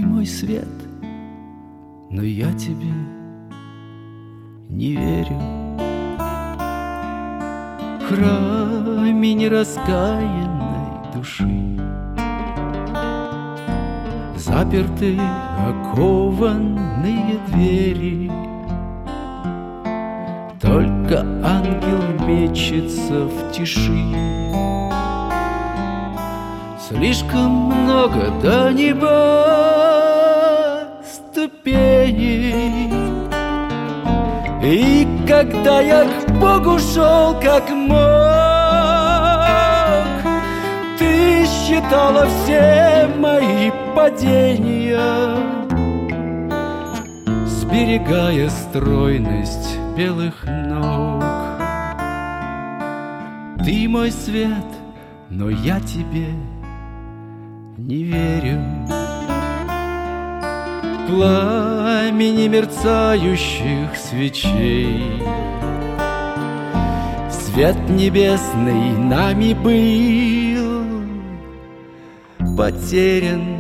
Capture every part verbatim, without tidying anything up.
мой свет, но я тебе не верю. В храме нераскаянной души заперты окованные двери. Только ангел мечется в тиши. Слишком много до неба ступеней, и когда я к Богу шел как мог, ты считала все мои падения, сберегая стройность белых ног. Ты мой свет, но я тебе не верю. Пламени мерцающих свечей свет небесный нами был потерян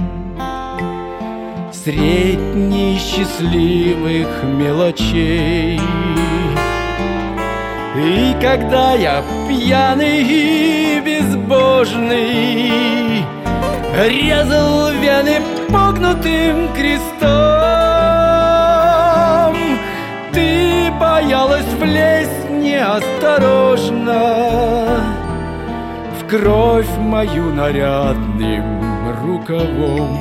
средь неисчислимых мелочей. И когда я пьяный и безбожный резал вены погнутым крестом, ты боялась влезть неосторожно в кровь мою нарядным рукавом.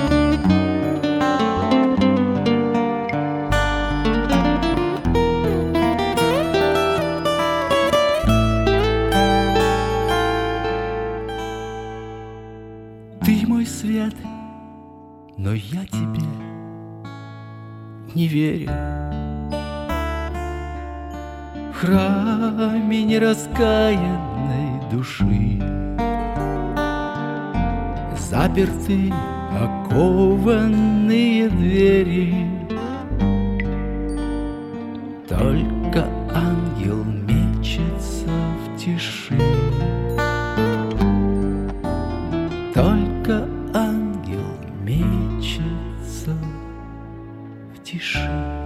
Ты мой свет, но я тебе не верю. В храме нераскаянной души заперты окованные двери. Только ангел мечется в тиши. Только ангел мечется в тиши.